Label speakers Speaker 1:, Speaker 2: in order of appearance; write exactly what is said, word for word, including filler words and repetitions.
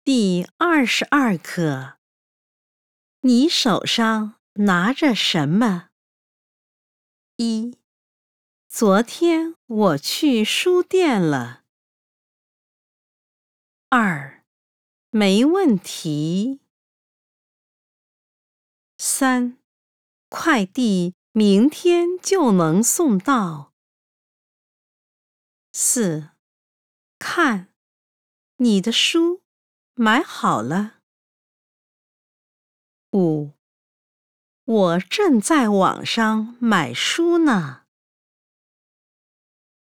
Speaker 1: 第二十二课，你手上拿着什么？一，昨天我去书店了。二，没问题。三，快递明天就能送到。四，看，你的书买好了。五，我正在网上买书呢。